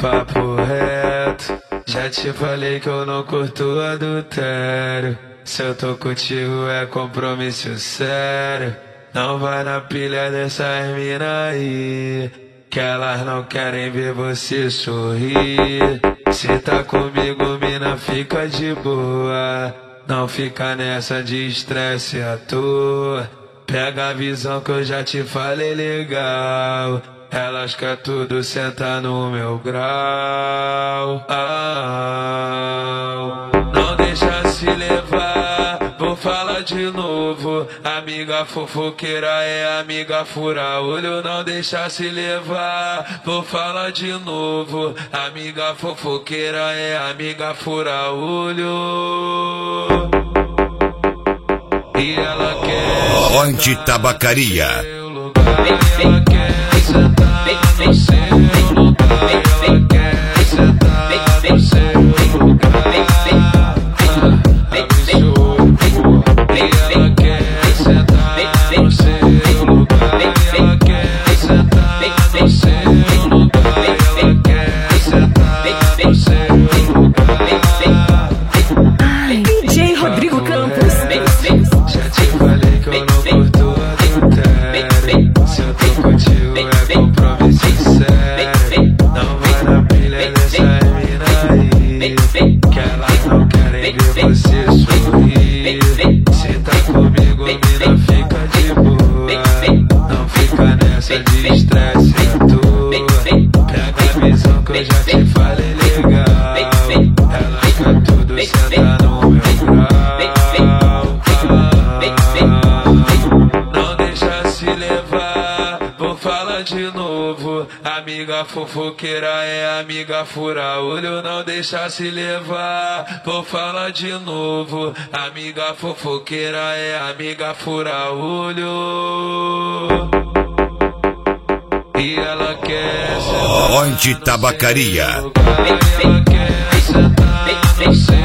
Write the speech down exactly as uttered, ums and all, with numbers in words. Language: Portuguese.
papo reto, já te falei que eu não curto adultério. Se eu tô contigo é compromisso sério. Não vai na pilha dessas mina aí, que elas não querem ver você sorrir. Se tá comigo, mina, fica de boa. Não fica nessa de estresse à toa. Pega a visão que eu já te falei legal. Elas querem tudo sentar no meu grau. Ah, não deixa se levar, vou falar de novo. Amiga fofoqueira é amiga fura olho. Não deixa se levar, vou falar de novo. Amiga fofoqueira é amiga fura olho. E ela quer Onde Tabacaria. Ela quer sentar no seu lugar. Ela quer sentar no seu lugar. E ela quer sentar no seu lugar. Ela quer sentar no seu lugar. Ela quer sentar no seu lugar. D J Rodrigo Campos. Já te falei que eu não curto adultério. Se eu tô contigo é compromisso sério. Não vai na pilha dessa mina aí, que elas não querem ver você sorrir. Se tá comigo, mina, fica de boa. Não fica nessa de estresse à toa. Pega a visão que eu já te falei legal. Elas querem tudo sentar no meu grau. Não deixa se levar, vou falar de novo. Amiga fofoqueira é amiga fura olho. Não deixa se levar, vou falar de novo. Amiga fofoqueira é amiga fura olho. E ela quer sentar Onde Tabacaria. no seu lugar. Ela quer sentar no seu